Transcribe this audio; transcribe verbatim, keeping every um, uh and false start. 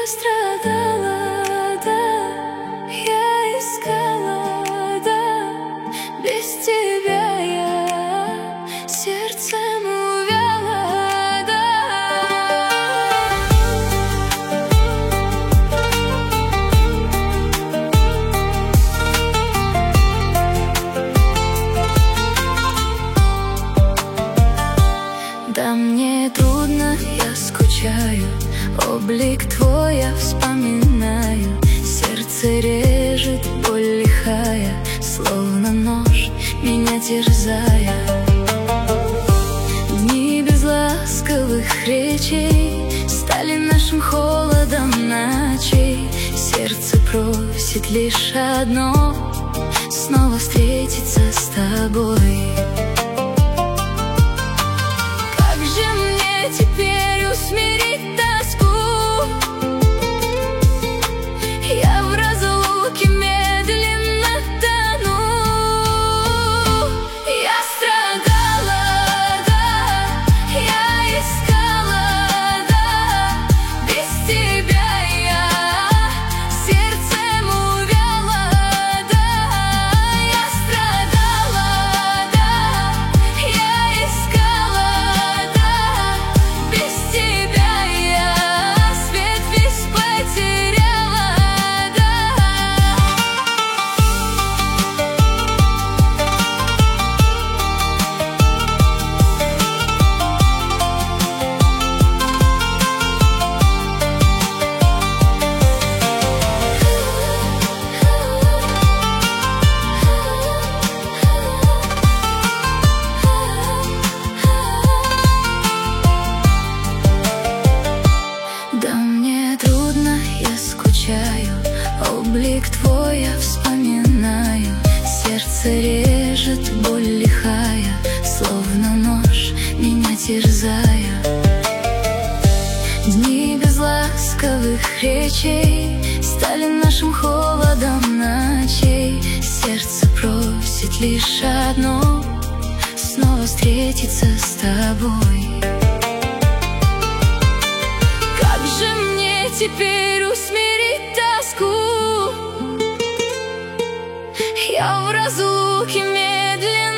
страдала, да, я искала, да, без тебя я сердцем увяла, да. Да, мне трудно, я скучаю, облик твой я вспоминаю. Сердце режет боль лихая, словно нож меня терзая. Дни без ласковых речей стали нашим холодом ночей. Сердце просит лишь одно — снова встретиться с тобой. Как же мне теперь усмирить тоску? Я в разлуке медленно тону. Я страдала, да, я искала, да, без тебя я сердцем увяла, да. Я страдала, да, я искала, да, без тебя я свет весь потеряла. Да, мне трудно, я скучаю, облик твой я вспоминаю. Сердце режет боль лихая, словно нож меня терзая. Дни без ласковых речей стали нашим холодом ночей. Сердце просит лишь одно — снова встретиться с тобой. Как же мне теперь усмирить тоску? Я в разлуке медленно